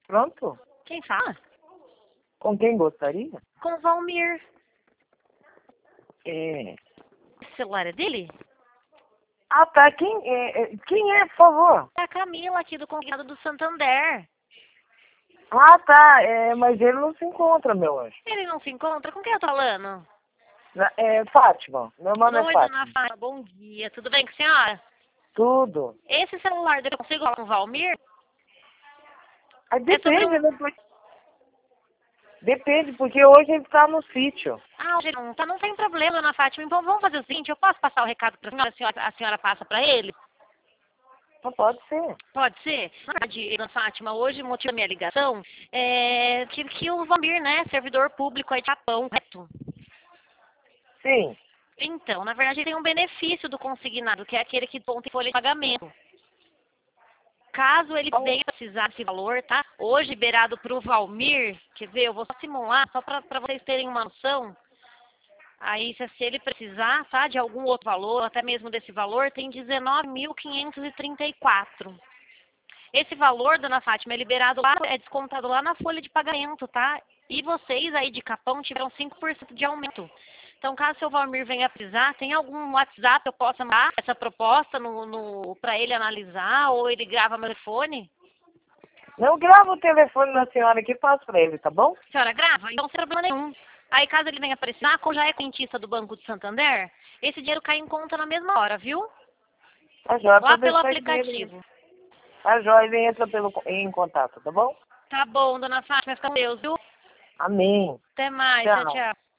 Pronto? Quem fala? Com quem gostaria? Com o Valmir. É... O celular é dele? Ah, tá. Quem é, por favor? É a Camila aqui do Convidado do Santander. Ah, tá. Mas ele não se encontra, meu anjo. Ele não se encontra? Com quem eu tô falando? Fátima. Meu nome é Oi, dona Fátima. Fátima. Bom dia. Tudo bem com a senhora? Tudo. Esse celular dele eu consigo falar com o Valmir? Aí É sobre depende, um... né? Depende, porque hoje ele tá no sítio. Ah, hoje não, tá, não tem problema, dona Fátima. Então vamos fazer o seguinte, eu posso passar o recado pra senhora, a senhora passa pra ele? Não pode ser. Pode ser? Na verdade, dona Fátima, hoje o motivo da minha ligação é que o Valmir, né, servidor público aí de Japão, correto? Sim. Então, na verdade, tem um benefício do consignado, que é aquele que tem folha de pagamento. Caso ele venha precisar desse valor, tá? Hoje, liberado para o Valmir, quer ver, eu vou só simular, só para vocês terem uma noção. Aí, se ele precisar, tá, de algum outro valor, até mesmo desse valor, tem 19.534. Esse valor, dona Fátima, é liberado lá, é descontado lá na folha de pagamento, tá? E vocês aí de Capão tiveram 5% de aumento. Então, caso o seu Valmir venha precisar, tem algum WhatsApp eu possa mandar essa proposta para ele analisar, ou ele grava meu telefone? Eu gravo o telefone da senhora aqui e passo pra ele, tá bom? A senhora grava? Então, sem problema nenhum. Aí, caso ele venha precisar, como já é clientista do Banco de Santander, esse dinheiro cai em conta na mesma hora, viu? Tá jóia, Lá pode pelo deixar que ele... aplicativo. Tá jóia, ele entra em contato, tá bom? Tá bom, dona Fátima, fica com Deus, viu? Amém. Até mais, tchau, Tchau. tchau.